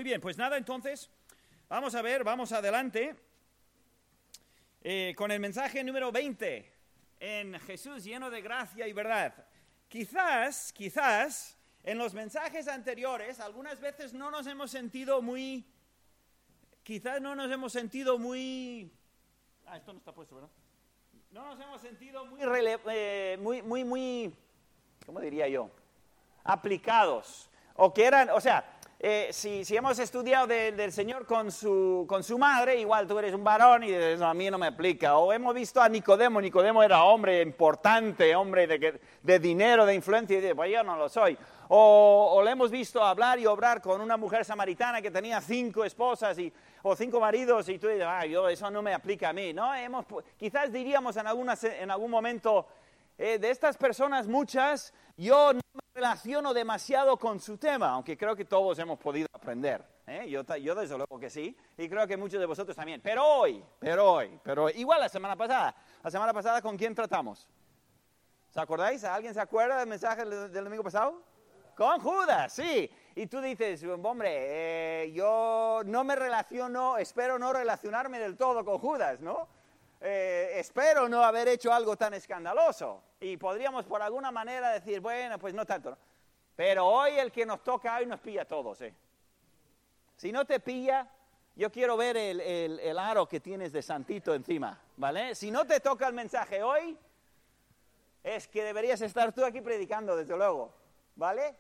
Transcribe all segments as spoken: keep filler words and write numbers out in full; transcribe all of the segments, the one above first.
bien, pues nada, entonces, vamos a ver, vamos adelante eh, con el mensaje número veinte, en Jesús lleno de gracia y verdad. Quizás, quizás, en los mensajes anteriores, algunas veces no nos hemos sentido muy, quizás no nos hemos sentido muy, ah, esto no está puesto, ¿verdad? No nos hemos sentido muy, rele, eh, muy, muy, muy, ¿cómo diría yo? Aplicados, o que eran, o sea, eh, si, si hemos estudiado de, del Señor con su, con su madre, igual tú eres un varón y dices, no, a mí no me aplica. O hemos visto a Nicodemo, Nicodemo era hombre importante, hombre de, de dinero, de influencia, y dices, pues yo no lo soy. O, o le hemos visto hablar y obrar con una mujer samaritana que tenía cinco esposas y, o cinco maridos, y tú dices, ah, yo, eso no me aplica a mí, ¿no? Hemos, quizás diríamos en, alguna, en algún momento, eh, de estas personas muchas, yo no me relaciono demasiado con su tema, aunque creo que todos hemos podido aprender, ¿eh? Yo, yo desde luego que sí, y creo que muchos de vosotros también. Pero hoy, pero hoy, pero hoy, igual la semana pasada, la semana pasada, ¿con quién tratamos? ¿Os acordáis? ¿Alguien se acuerda del mensaje del, del domingo pasado? Con Judas, sí. Y tú dices, hombre, eh, yo no me relaciono, espero no relacionarme del todo con Judas, ¿no? Eh, espero no haber hecho algo tan escandaloso. Y podríamos por alguna manera decir, bueno, pues no tanto, ¿no? Pero hoy el que nos toca, hoy nos pilla a todos, ¿eh? Si no te pilla, yo quiero ver el, el, el aro que tienes de santito encima, ¿vale? Si no te toca el mensaje hoy, es que deberías estar tú aquí predicando, desde luego, ¿vale?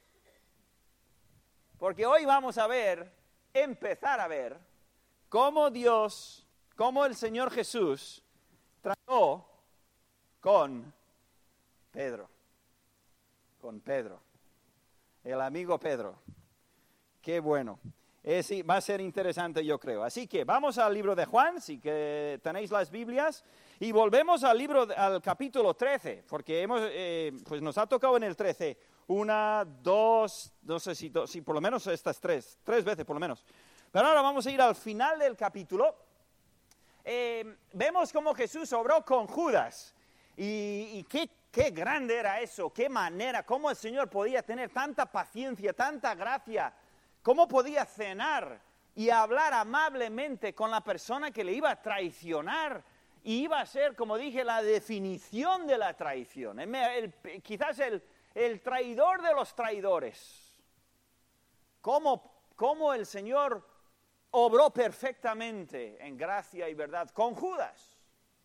Porque hoy vamos a ver, empezar a ver, cómo Dios, cómo el Señor Jesús trató con Pedro, con Pedro, el amigo Pedro. Qué bueno. Es, va a ser interesante, yo creo. Así que vamos al libro de Juan, si que tenéis las Biblias, y volvemos al libro, al capítulo trece, porque hemos, eh, pues nos ha tocado en el trece una, dos, no sé si, dos, si por lo menos estas tres, tres veces por lo menos. Pero ahora vamos a ir al final del capítulo. Eh, vemos cómo Jesús obró con Judas, y, y qué, qué grande era eso, qué manera, cómo el Señor podía tener tanta paciencia, tanta gracia, cómo podía cenar y hablar amablemente con la persona que le iba a traicionar, y iba a ser, como dije, la definición de la traición, el, el, quizás el, el traidor de los traidores. Cómo, cómo el Señor obró perfectamente en gracia y verdad con Judas.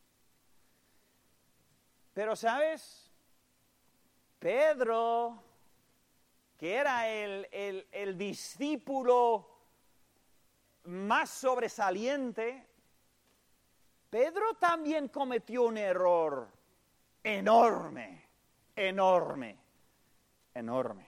Pero, ¿sabes? Pedro, que era el, el, el discípulo más sobresaliente, Pedro también cometió un error enorme, enorme, enorme.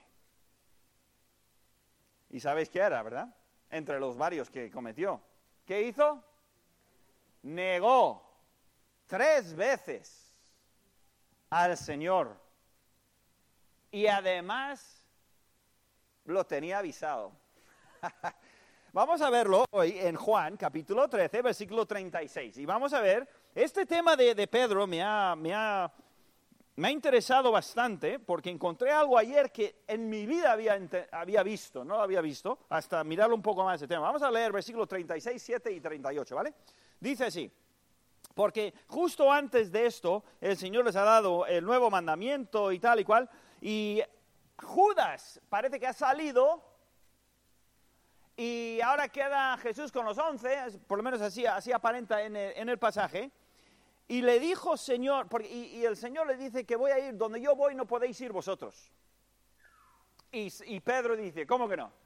¿Y sabéis qué era, verdad? Entre los varios que cometió. ¿Qué hizo? Negó tres veces al Señor. Y además lo tenía avisado. Vamos a verlo hoy en Juan, capítulo trece, versículo treinta y seis. Y vamos a ver, este tema de, de Pedro me ha, me, ha, me ha interesado bastante, porque encontré algo ayer que en mi vida había, había visto, no lo había visto, hasta mirarlo un poco más de tema. Vamos a leer versículos treinta y seis, siete y treinta y ocho, ¿vale? Dice así: porque justo antes de esto, el Señor les ha dado el nuevo mandamiento y tal y cual, y Judas parece que ha salido, y ahora queda Jesús con los once, por lo menos así, así aparenta en el, en el pasaje, y le dijo, Señor, porque, y, y el Señor le dice que voy a ir, donde yo voy no podéis ir vosotros. Y, y Pedro dice, ¿cómo que no?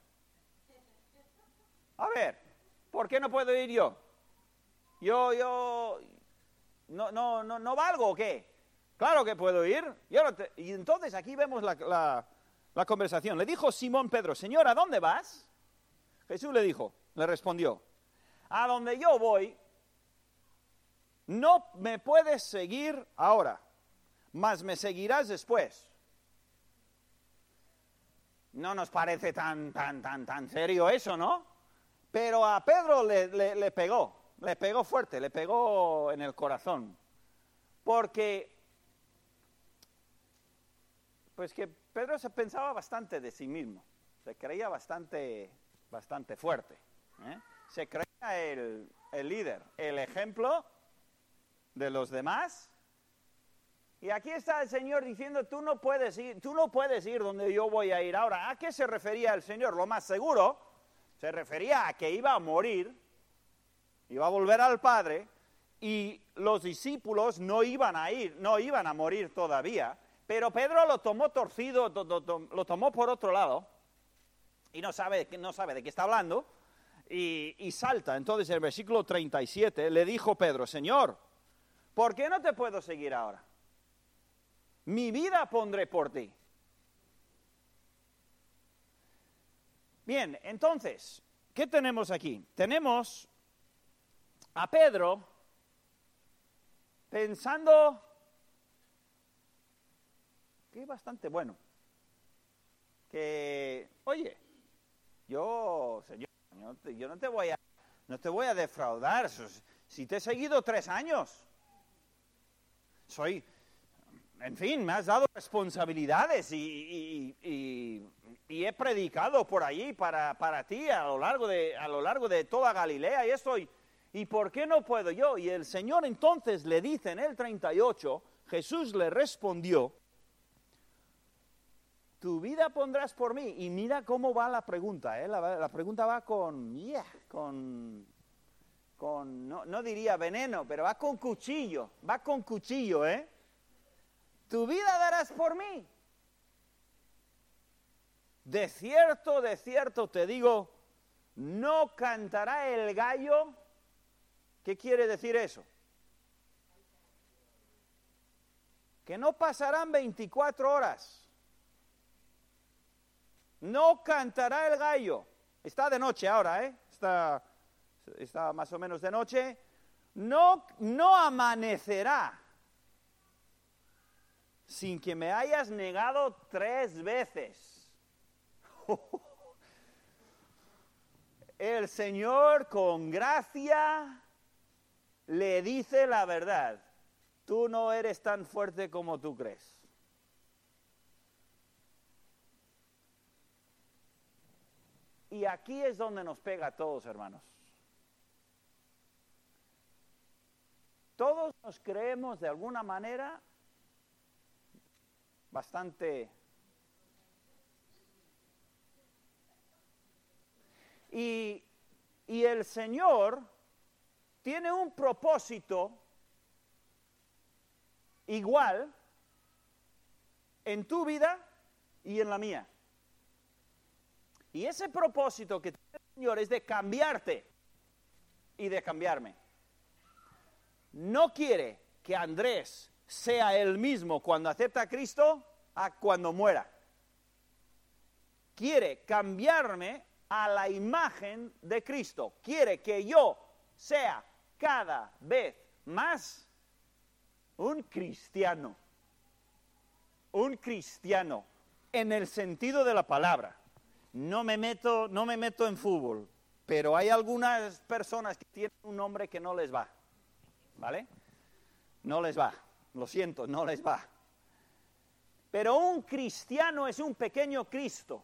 A ver, ¿por qué no puedo ir yo? Yo, yo, no, no, no, no valgo, ¿o qué? Claro que puedo ir. Yo no te... Y entonces aquí vemos la, la, la conversación. Le dijo Simón Pedro, Señor, ¿a dónde vas? Jesús le dijo, le respondió, a donde yo voy, no me puedes seguir ahora, mas me seguirás después. No nos parece tan, tan, tan, tan serio eso, ¿no? Pero a Pedro le, le, le pegó, le pegó fuerte, le pegó en el corazón. Porque, pues que Pedro se pensaba bastante de sí mismo, se creía bastante... bastante fuerte. ¿eh? Se creía el, el líder, el ejemplo de los demás. Y aquí está el Señor diciendo, tú no puedes ir, tú no puedes ir donde yo voy a ir ahora. ¿A qué se refería el Señor? Lo más seguro, se refería a que iba a morir, iba a volver al Padre, y los discípulos no iban a ir, no iban a morir todavía, pero Pedro lo tomó torcido, to, to, to, lo tomó por otro lado, y no sabe, no sabe de qué está hablando, y, y salta. Entonces, en el versículo treinta y siete, le dijo Pedro, Señor, ¿por qué no te puedo seguir ahora? Mi vida pondré por ti. Bien, entonces, ¿qué tenemos aquí? Tenemos a Pedro pensando que es bastante bueno. Que, oye, yo, Señor, yo, te, yo no te voy a, no te voy a defraudar. Si te he seguido tres años, soy... En fin, me has dado responsabilidades y, y, y, y he predicado por allí para, para ti a lo largo de, a lo largo de toda Galilea y esto. Y, ¿y por qué no puedo yo? Y el Señor entonces le dice en el treinta y ocho, Jesús le respondió, tu vida pondrás por mí. Y mira cómo va la pregunta, ¿eh? la, la pregunta va con, yeah, con, con no, no diría veneno, pero va con cuchillo, va con cuchillo, ¿eh? Tu vida darás por mí. De cierto, de cierto te digo, no cantará el gallo. ¿Qué quiere decir eso? Que no pasarán veinticuatro horas. No cantará el gallo. Está de noche ahora, ¿eh? Está, está más o menos de noche. No, no amanecerá sin que me hayas negado tres veces. El Señor con gracia le dice la verdad. Tú no eres tan fuerte como tú crees. Y aquí es donde nos pega a todos, hermanos. Todos nos creemos de alguna manera bastante. Y, y el Señor tiene un propósito igual en tu vida y en la mía. Y ese propósito que tiene el Señor es de cambiarte y de cambiarme. No quiere que Andrés sea el mismo cuando acepta a Cristo a cuando muera. Quiere cambiarme a la imagen de Cristo. Quiere que yo sea cada vez más un cristiano. Un cristiano en el sentido de la palabra. No me meto, no me meto en fútbol, pero hay algunas personas que tienen un nombre que no les va. ¿Vale? No les va. Lo siento, no les va. Pero un cristiano es un pequeño Cristo.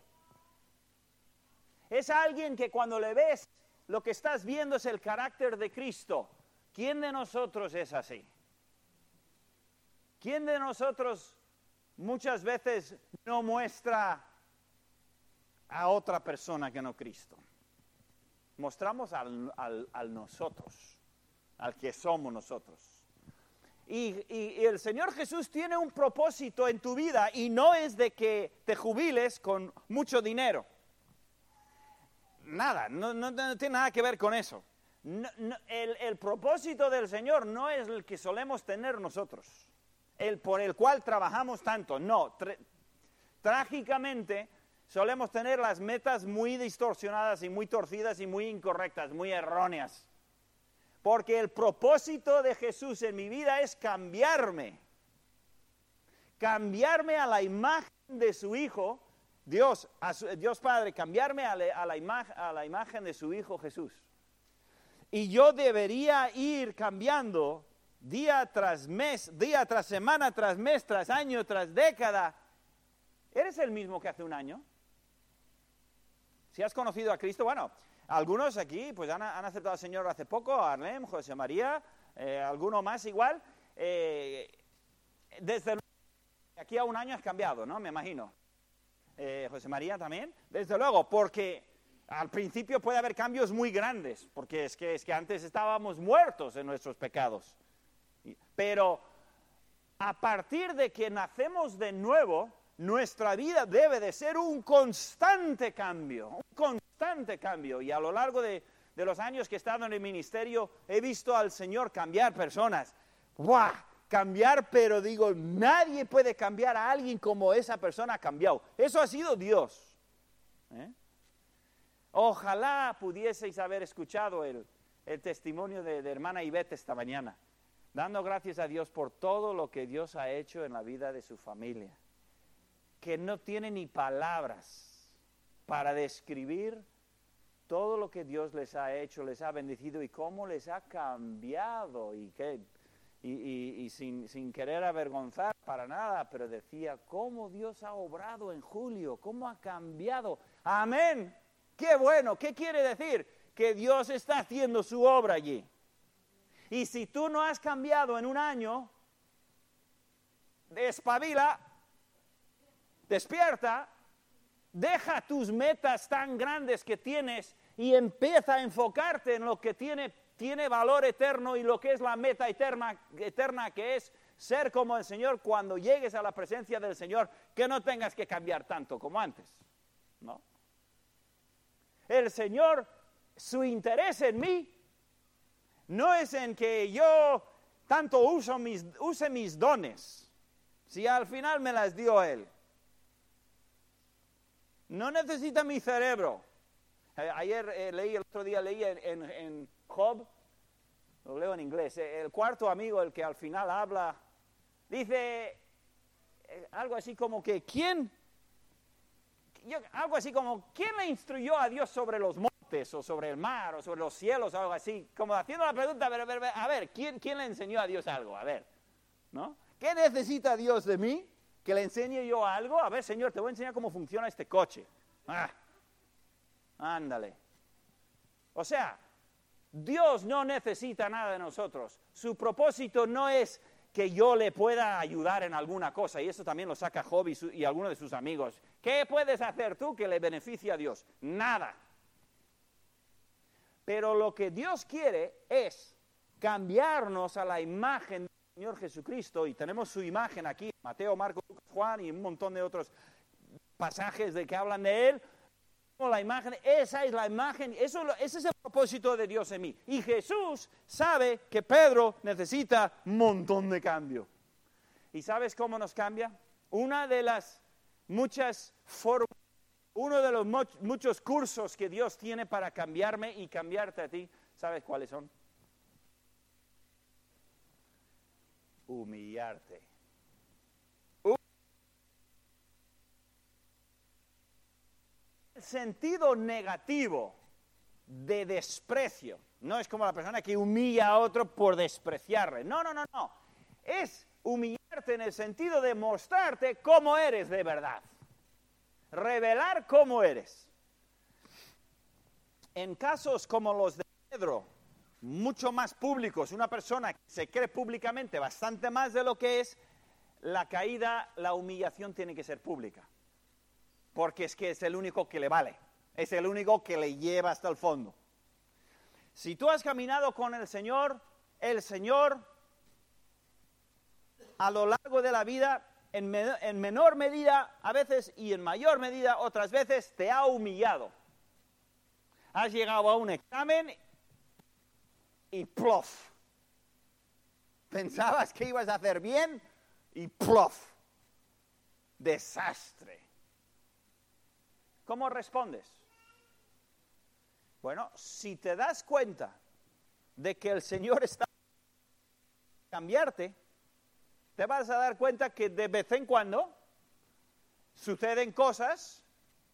Es alguien que cuando le ves, lo que estás viendo es el carácter de Cristo. ¿Quién de nosotros es así? ¿Quién de nosotros muchas veces no muestra a otra persona que no Cristo? Mostramos al, al, al nosotros, al que somos nosotros. Y, y, y el Señor Jesús tiene un propósito en tu vida y no es de que te jubiles con mucho dinero. Nada, no, no, no tiene nada que ver con eso. No, no, el, el propósito del Señor no es el que solemos tener nosotros, el por el cual trabajamos tanto. No, tra- trágicamente solemos tener las metas muy distorsionadas y muy torcidas y muy incorrectas, muy erróneas. Porque el propósito de Jesús en mi vida es cambiarme. Cambiarme a la imagen de su Hijo, Dios, a su, Dios Padre, cambiarme a, le, a, la ima- a la imagen de su Hijo Jesús. Y yo debería ir cambiando día tras mes, día tras semana, tras mes, tras año, tras década. ¿Eres el mismo que hace un año? Si has conocido a Cristo, bueno, algunos aquí pues han, han aceptado al Señor hace poco, Arlem, José María, eh, alguno más igual. Eh, desde luego, aquí a un año has cambiado, ¿no? Me imagino. Eh, José María también, desde luego, porque al principio puede haber cambios muy grandes, porque es que, es que antes estábamos muertos en nuestros pecados. Pero a partir de que nacemos de nuevo, nuestra vida debe de ser un constante cambio, un constante cambio. Y a lo largo de, de los años que he estado en el ministerio, he visto al Señor cambiar personas. ¡Buah! Cambiar, pero digo, nadie puede cambiar a alguien como esa persona ha cambiado. Eso ha sido Dios. ¿Eh? Ojalá pudieseis haber escuchado el, el testimonio de, de hermana Ivette esta mañana, dando gracias a Dios por todo lo que Dios ha hecho en la vida de su familia, que no tiene ni palabras para describir todo lo que Dios les ha hecho, les ha bendecido y cómo les ha cambiado y que... Y, y, y sin, sin querer avergonzar para nada, pero decía, cómo Dios ha obrado en Julio, cómo ha cambiado. ¡Amén! ¡Qué bueno! ¿Qué quiere decir? Que Dios está haciendo su obra allí. Y si tú no has cambiado en un año, espabila, despierta, deja tus metas tan grandes que tienes y empieza a enfocarte en lo que tiene tiene valor eterno y lo que es la meta eterna, eterna, que es ser como el Señor cuando llegues a la presencia del Señor, que no tengas que cambiar tanto como antes, ¿no? El Señor, su interés en mí, no es en que yo tanto uso mis, use mis dones, si al final me las dio Él. No necesita mi cerebro. Ayer eh, leí, el otro día leí en, en, en Job, lo leo en inglés, el cuarto amigo, el que al final habla, dice eh, algo así como que, ¿quién? Yo, algo así como, ¿quién le instruyó a Dios sobre los montes, o sobre el mar, o sobre los cielos, o algo así? Como haciendo la pregunta, a ver, a ver, a ver ¿quién, ¿quién le enseñó a Dios algo? A ver, ¿no? ¿Qué necesita Dios de mí? ¿Que le enseñe yo algo? A ver, Señor, te voy a enseñar cómo funciona este coche. Ah, ándale. O sea, Dios no necesita nada de nosotros. Su propósito no es que yo le pueda ayudar en alguna cosa, y eso también lo saca Job y, su, y algunos de sus amigos. ¿Qué puedes hacer tú que le beneficie a Dios? Nada. Pero lo que Dios quiere es cambiarnos a la imagen del Señor Jesucristo, y tenemos su imagen aquí, Mateo, Marcos, Lucas, Juan y un montón de otros pasajes de que hablan de Él. La imagen, esa es la imagen, eso, ese es el propósito de Dios en mí. Y Jesús sabe que Pedro necesita un montón de cambio. ¿Y sabes cómo nos cambia? Una de las muchas formas, uno de los mo- muchos cursos que Dios tiene para cambiarme y cambiarte a ti, ¿sabes cuáles son? Humillarte. Sentido negativo de desprecio. No es como la persona que humilla a otro por despreciarle. No, no, no, no. Es humillarte en el sentido de mostrarte cómo eres de verdad. Revelar cómo eres. En casos como los de Pedro, mucho más públicos, una persona que se cree públicamente bastante más de lo que es, la caída, la humillación tiene que ser pública. Porque es que es el único que le vale, es el único que le lleva hasta el fondo. Si tú has caminado con el Señor, el Señor a lo largo de la vida, en, me- en menor medida a veces y en mayor medida otras veces, te ha humillado. Has llegado a un examen y plof. Pensabas que ibas a hacer bien y plof. Desastre. ¿Cómo respondes? Bueno, si te das cuenta de que el Señor está cambiarte, te vas a dar cuenta que de vez en cuando suceden cosas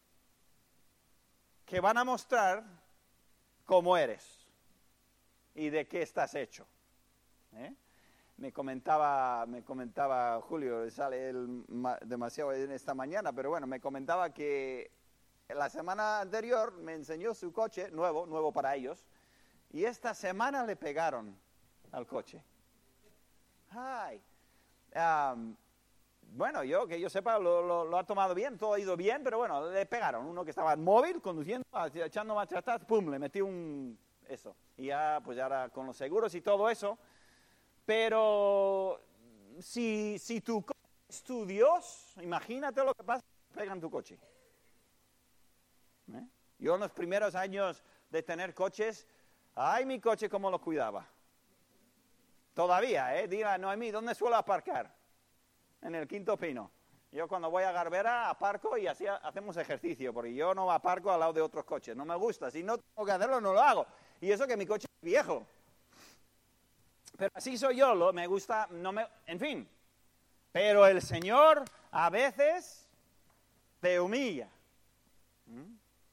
que van a mostrar cómo eres y de qué estás hecho. ¿Eh? Me comentaba, me comentaba Julio, sale él ma- demasiado en esta mañana, pero bueno, me comentaba que la semana anterior me enseñó su coche, nuevo, nuevo para ellos, y esta semana le pegaron al coche. Ay, um, bueno, yo que yo sepa, lo, lo, lo ha tomado bien, todo ha ido bien, pero bueno, le pegaron. Uno que estaba móvil, conduciendo, echando marcha atrás, pum, le metí un... eso. Y ya, pues ahora con los seguros y todo eso. Pero si, si tu coche es tu Dios, imagínate lo que pasa si pegan tu coche. ¿Eh? Yo en los primeros años de tener coches, ay, mi coche cómo lo cuidaba. Todavía, ¿eh? Diga, Noemí, ¿dónde suelo aparcar? En el Quinto Pino. Yo cuando voy a Garbera aparco y así hacemos ejercicio, porque yo no aparco al lado de otros coches. No me gusta. Si no tengo que hacerlo, no lo hago. Y eso que mi coche es viejo. Pero así soy yo, lo, me gusta, no me, en fin. Pero el Señor a veces te humilla. ¿Mm?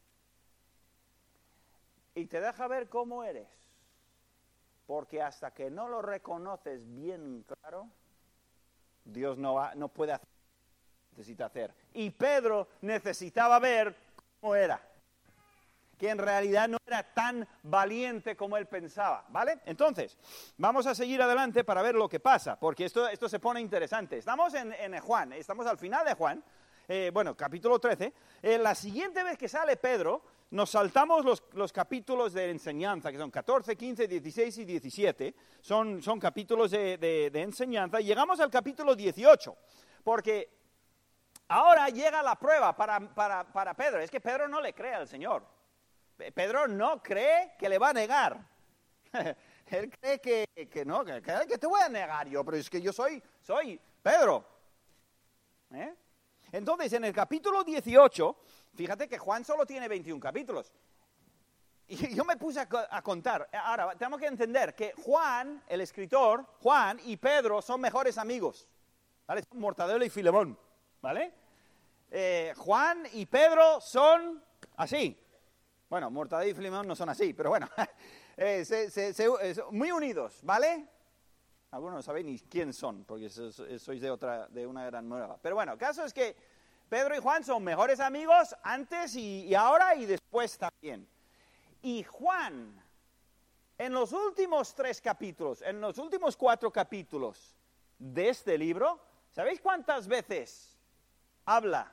Y te deja ver cómo eres. Porque hasta que no lo reconoces bien claro, Dios no, va, no puede hacer lo que necesita hacer. Y Pedro necesitaba ver cómo era. Que en realidad no era tan valiente como él pensaba, ¿vale? Entonces, vamos a seguir adelante para ver lo que pasa, porque esto, esto se pone interesante. Estamos en, en Juan, estamos al final de Juan, eh, bueno, capítulo trece. Eh, la siguiente vez que sale Pedro, nos saltamos los, los capítulos de enseñanza, que son catorce, quince, dieciséis y diecisiete. Son, son capítulos de, de, de enseñanza. Y llegamos al capítulo dieciocho, porque ahora llega la prueba para, para, para Pedro. Es que Pedro no le cree al Señor. Pedro no cree que le va a negar. Él cree que, que no, que, que te voy a negar yo, pero es que yo soy, soy Pedro. ¿Eh? Entonces, en el capítulo dieciocho, fíjate que Juan solo tiene veintiún capítulos. Y yo me puse a, a contar. Ahora, tenemos que entender que Juan, el escritor, Juan y Pedro son mejores amigos. ¿Vale? Son Mortadelo y Filemón. ¿Vale? Eh, Juan y Pedro son así. Bueno, Mortadelo y Filemón no son así, pero bueno, eh, se, se, se, muy unidos, ¿vale? Algunos no sabéis ni quién son, porque sois de otra, de una gran nueva. Pero bueno, el caso es que Pedro y Juan son mejores amigos antes y, y ahora y después también. Y Juan, en los últimos tres capítulos, en los últimos cuatro capítulos de este libro, ¿sabéis cuántas veces habla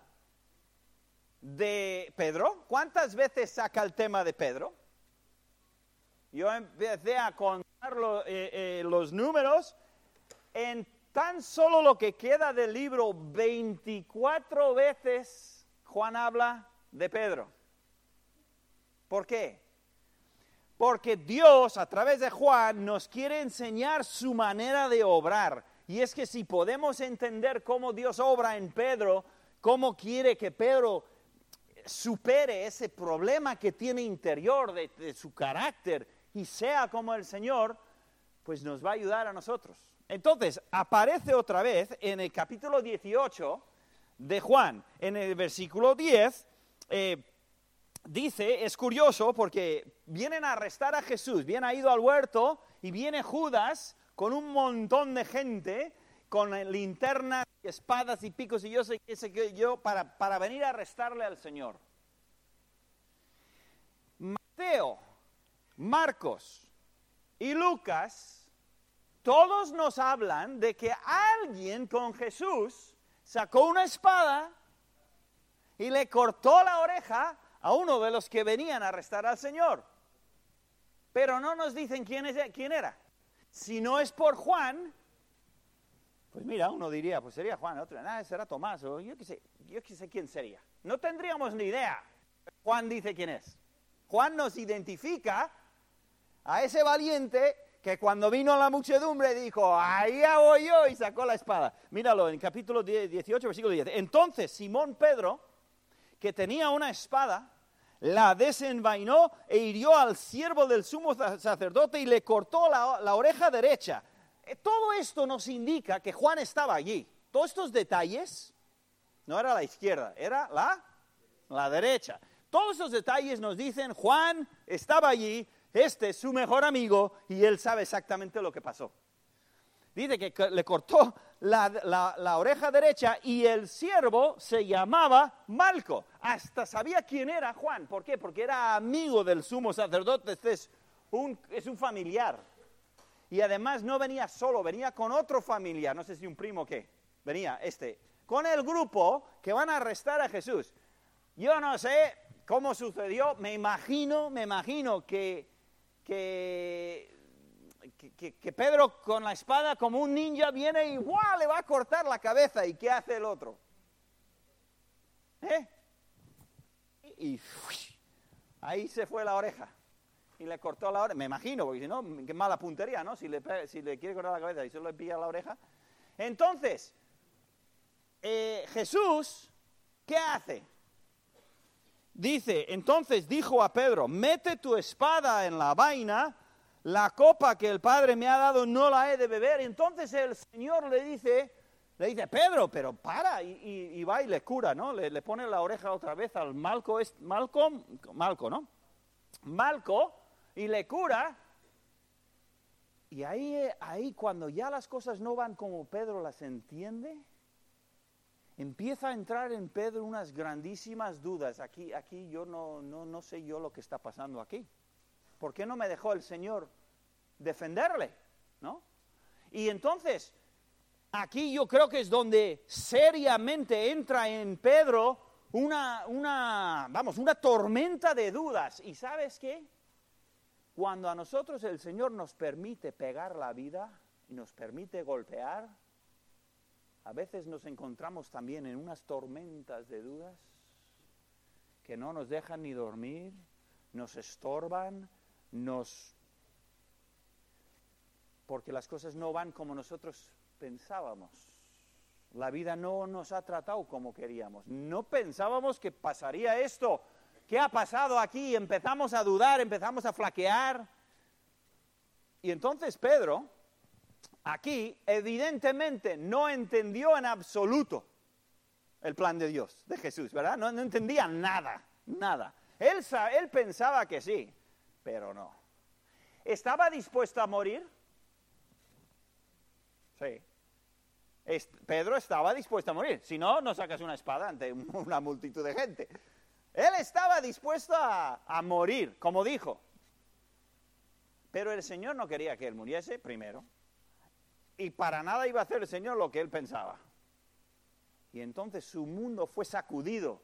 de Pedro? ¿Cuántas veces saca el tema de Pedro? Yo empecé a contar lo, eh, eh, los números. En tan solo lo que queda del libro, veinticuatro veces Juan habla de Pedro. ¿Por qué? Porque Dios, a través de Juan, nos quiere enseñar su manera de obrar. Y es que si podemos entender cómo Dios obra en Pedro, cómo quiere que Pedro supere ese problema que tiene interior de, de su carácter y sea como el Señor, pues nos va a ayudar a nosotros. Entonces, aparece otra vez en el capítulo dieciocho de Juan, en el versículo diez, eh, dice, es curioso porque vienen a arrestar a Jesús, bien ha ido al huerto y viene Judas con un montón de gente, con linternas, espadas y picos y yo sé qué sé qué yo, para, para venir a arrestarle al Señor. Mateo, Marcos y Lucas, todos nos hablan de que alguien con Jesús sacó una espada y le cortó la oreja a uno de los que venían a arrestar al Señor. Pero no nos dicen quién, es, quién era. Si no es por Juan, pues mira, uno diría, pues sería Juan, otro, nada, será Tomás, o yo qué sé, yo qué sé quién sería. No tendríamos ni idea. Juan dice quién es. Juan nos identifica a ese valiente que cuando vino la muchedumbre dijo, ahí voy yo, y sacó la espada. Míralo en capítulo dieciocho, versículo diez. Entonces Simón Pedro, que tenía una espada, la desenvainó e hirió al siervo del sumo sacerdote y le cortó la, la oreja derecha. Todo esto nos indica que Juan estaba allí. Todos estos detalles, no era la izquierda, era la, la derecha. Todos estos detalles nos dicen, Juan estaba allí, este es su mejor amigo y él sabe exactamente lo que pasó. Dice que le cortó la, la, la oreja derecha y el siervo se llamaba Malco. Hasta sabía quién era Juan. ¿Por qué? Porque era amigo del sumo sacerdote. Este es un, es un familiar. Y además no venía solo, venía con otro familiar. No sé si un primo o qué. Venía este. Con el grupo que van a arrestar a Jesús. Yo no sé cómo sucedió. Me imagino, me imagino que... que Que, que Pedro con la espada como un ninja viene y ¡guau! Le va a cortar la cabeza. ¿Y qué hace el otro? ¿Eh? Y ¡uy! Ahí se fue la oreja. Y le cortó la oreja. Me imagino, porque si no, qué mala puntería, ¿no? Si le, si le quiere cortar la cabeza y solo le pilla la oreja. Entonces, eh, Jesús, ¿qué hace? Dice, entonces dijo a Pedro, mete tu espada en la vaina. La copa que el Padre me ha dado no la he de beber. Entonces el Señor le dice, le dice, Pedro, pero para, y, y, y va y le cura, ¿no? Le, le pone la oreja otra vez al Malco, es, Malco, Malco, ¿no? Malco, y le cura. Y ahí, ahí cuando ya las cosas no van como Pedro las entiende, empieza a entrar en Pedro unas grandísimas dudas. Aquí, aquí yo no, no, no sé yo lo que está pasando aquí. ¿Por qué no me dejó el Señor defenderle? ¿No? Y entonces, aquí yo creo que es donde seriamente entra en Pedro una, una, vamos, una tormenta de dudas. ¿Y sabes qué? Cuando a nosotros el Señor nos permite pegar la vida y nos permite golpear, a veces nos encontramos también en unas tormentas de dudas que no nos dejan ni dormir, nos estorban, nos... porque las cosas no van como nosotros pensábamos. La vida no nos ha tratado como queríamos. No pensábamos que pasaría esto. ¿Qué ha pasado aquí? Empezamos a dudar, empezamos a flaquear. Y entonces Pedro, aquí, evidentemente no entendió en absoluto el plan de Dios, de Jesús, ¿verdad? No, no entendía nada, nada. Él, él pensaba que sí, pero no. ¿Estaba dispuesto a morir? Sí. Es, Pedro estaba dispuesto a morir. Si no, no sacas una espada ante una multitud de gente. Él estaba dispuesto a, a morir, como dijo. Pero el Señor no quería que él muriese primero. Y para nada iba a hacer el Señor lo que él pensaba. Y entonces su mundo fue sacudido.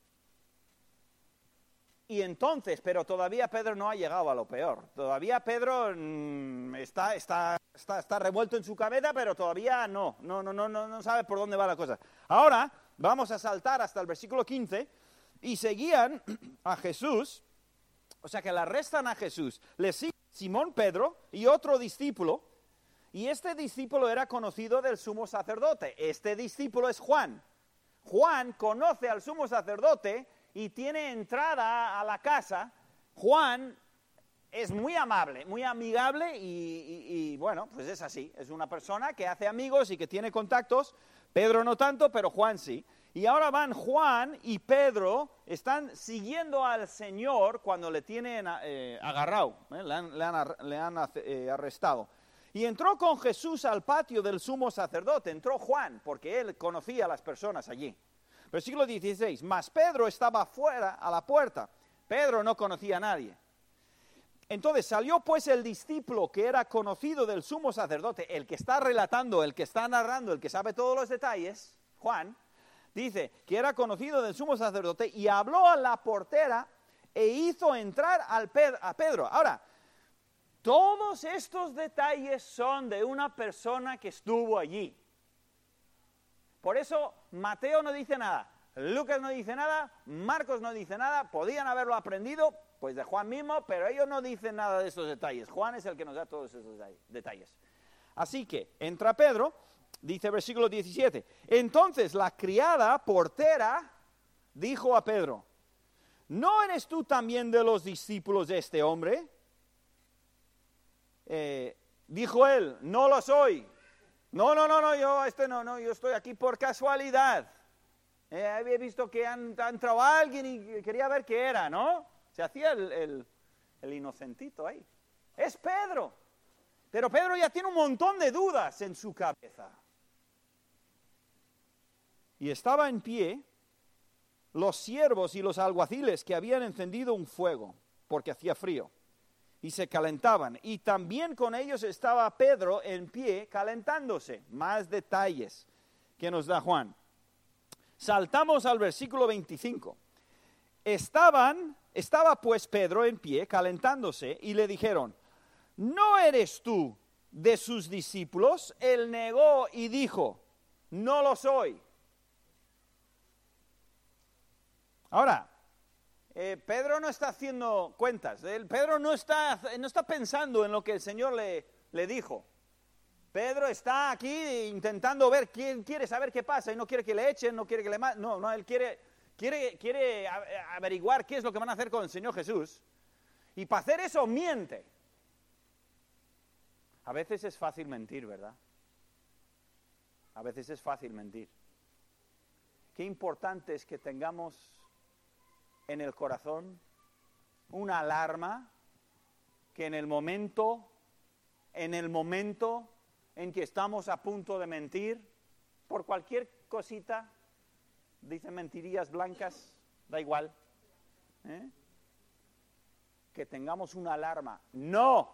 Y entonces, pero todavía Pedro no ha llegado a lo peor. Todavía Pedro mmm, está, está, está, está revuelto en su cabeza, pero todavía no, no, no, no, no sabe por dónde va la cosa. Ahora vamos a saltar hasta el versículo quince. Y seguían a Jesús, o sea que le arrestan a Jesús. Le sigue Simón Pedro y otro discípulo. Y este discípulo era conocido del sumo sacerdote. Este discípulo es Juan. Juan conoce al sumo sacerdote y tiene entrada a la casa. Juan es muy amable, muy amigable y, y, y bueno, pues es así. Es una persona que hace amigos y que tiene contactos. Pedro no tanto, pero Juan sí. Y ahora van Juan y Pedro, están siguiendo al Señor cuando le tienen eh, agarrado, eh, le han, le han, le han eh, arrestado. Y entró con Jesús al patio del sumo sacerdote, entró Juan, porque él conocía a las personas allí. Versículo dieciséis, mas Pedro estaba fuera a la puerta, Pedro no conocía a nadie. Entonces salió pues el discípulo que era conocido del sumo sacerdote, el que está relatando, el que está narrando, el que sabe todos los detalles, Juan, dice que era conocido del sumo sacerdote y habló a la portera e hizo entrar al Ped- a Pedro. Ahora, todos estos detalles son de una persona que estuvo allí. Por eso Mateo no dice nada, Lucas no dice nada, Marcos no dice nada, podían haberlo aprendido pues de Juan mismo, pero ellos no dicen nada de estos detalles. Juan es el que nos da todos esos detalles. Así que entra Pedro. Dice versículo diecisiete, entonces la criada portera dijo a Pedro, ¿no eres tú también de los discípulos de este hombre? Eh, dijo él, no lo soy. No, no, no, no, yo este no, no, yo estoy aquí por casualidad. Eh, había visto que han, ha entrado alguien y quería ver qué era, ¿no? Se hacía el, el, el inocentito ahí. Es Pedro. Pero Pedro ya tiene un montón de dudas en su cabeza. Y estaba en pie los siervos y los alguaciles que habían encendido un fuego, porque hacía frío, y se calentaban. Y también con ellos estaba Pedro en pie, calentándose. Más detalles que nos da Juan. Saltamos al versículo veinticinco. Estaban, estaba pues Pedro en pie, calentándose, y le dijeron, ¿no eres tú de sus discípulos? Él negó y dijo, no lo soy. Ahora, eh, Pedro no está haciendo cuentas. El, Pedro no está, no está pensando en lo que el Señor le, le dijo. Pedro está aquí intentando ver, quién quiere saber qué pasa y no quiere que le echen, no quiere que le maten. No, no, él quiere, quiere, quiere averiguar qué es lo que van a hacer con el Señor Jesús. Y para hacer eso miente. A veces es fácil mentir, ¿verdad? A veces es fácil mentir. Qué importante es que tengamos en el corazón una alarma que en el momento, en el momento en que estamos a punto de mentir, por cualquier cosita, dicen mentirillas blancas, da igual, ¿eh? Que tengamos una alarma. ¡No!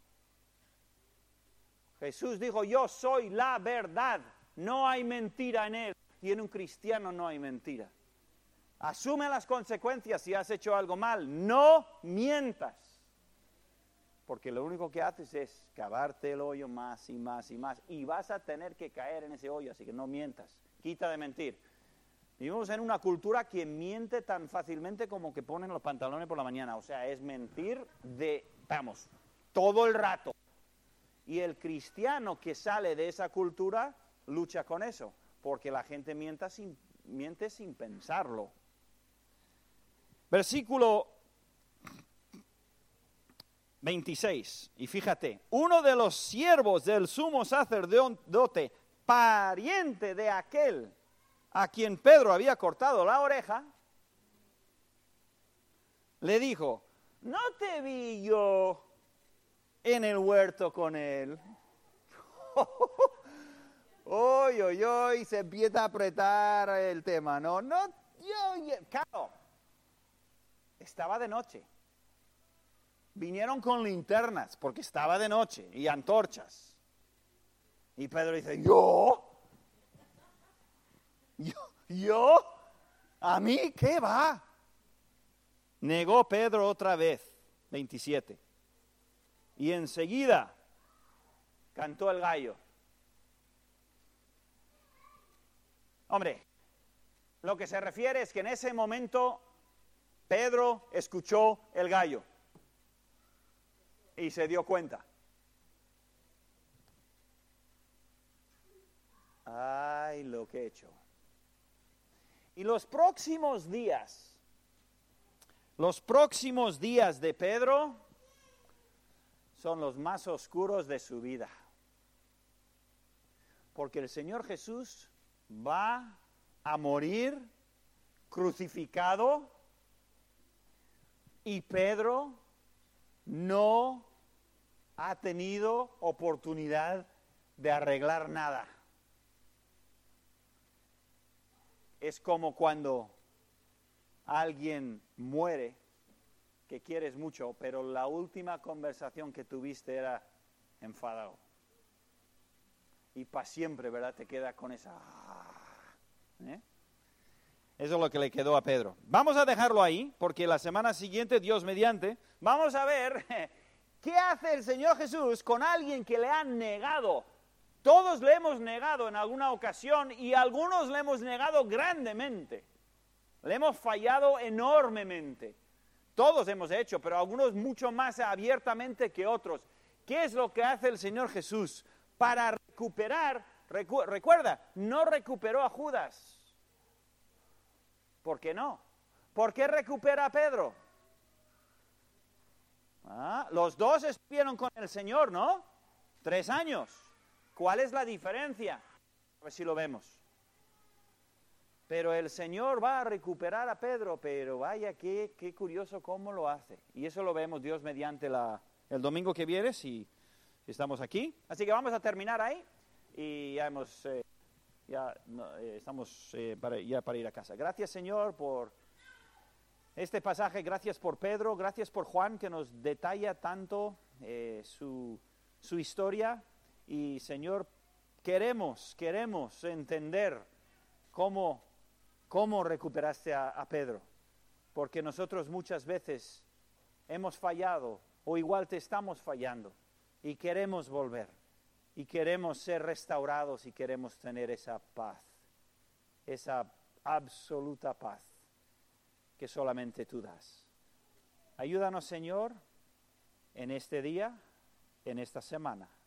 Jesús dijo, yo soy la verdad, no hay mentira en él, y en un cristiano no hay mentira. Asume las consecuencias si has hecho algo mal, no mientas. Porque lo único que haces es cavarte el hoyo más y más y más. Y vas a tener que caer en ese hoyo, así que no mientas. Quita de mentir. Vivimos en una cultura que miente tan fácilmente como que ponen los pantalones por la mañana. O sea, es mentir de, vamos, todo el rato. Y el cristiano que sale de esa cultura lucha con eso. Porque la gente miente sin, miente sin pensarlo. Versículo veintiséis, y fíjate, uno de los siervos del sumo sacerdote, pariente de aquel a quien Pedro había cortado la oreja, le dijo, ¿no te vi yo en el huerto con él? Oy, oy, oy, se empieza a apretar el tema, ¿no? No, yo, yo, claro, estaba de noche. Vinieron con linternas, porque estaba de noche, y antorchas. Y Pedro dice, ¿yo? ¿Yo? ¿Yo? ¿A mí qué va? Negó Pedro otra vez, veintisiete. Y enseguida cantó el gallo. Hombre, lo que se refiere es que en ese momento Pedro escuchó el gallo. Y se dio cuenta. Ay, lo que he hecho. Y los próximos días, los próximos días de Pedro son los más oscuros de su vida. Porque el Señor Jesús va a morir crucificado y Pedro no ha tenido oportunidad de arreglar nada. Es como cuando alguien muere, que quieres mucho, pero la última conversación que tuviste era enfadado. Y para siempre, ¿verdad? Te queda con esa... ¿eh? Eso es lo que le quedó a Pedro. Vamos a dejarlo ahí, porque la semana siguiente, Dios mediante, vamos a ver qué hace el Señor Jesús con alguien que le han negado. Todos le hemos negado en alguna ocasión y algunos le hemos negado grandemente. Le hemos fallado enormemente. Todos hemos hecho, pero algunos mucho más abiertamente que otros. ¿Qué es lo que hace el Señor Jesús para recuperar? Recu- recuerda, no recuperó a Judas. ¿Por qué no? ¿Por qué recupera a Pedro? Ah, los dos estuvieron con el Señor, ¿no? Tres años. ¿Cuál es la diferencia? A ver si lo vemos. Pero el Señor va a recuperar a Pedro, pero vaya, qué, qué curioso cómo lo hace. Y eso lo vemos Dios mediante la, el domingo que viene, si estamos aquí. Así que vamos a terminar ahí y ya hemos... Eh, ya no, eh, estamos eh, para, ya para ir a casa. Gracias, Señor, por este pasaje. Gracias por Pedro. Gracias por Juan, que nos detalla tanto eh, su, su historia. Y, Señor, queremos, queremos entender cómo, cómo recuperaste a, a Pedro. Porque nosotros muchas veces hemos fallado o igual te estamos fallando y queremos volver. Y queremos ser restaurados y queremos tener esa paz, esa absoluta paz que solamente tú das. Ayúdanos, Señor, en este día, en esta semana.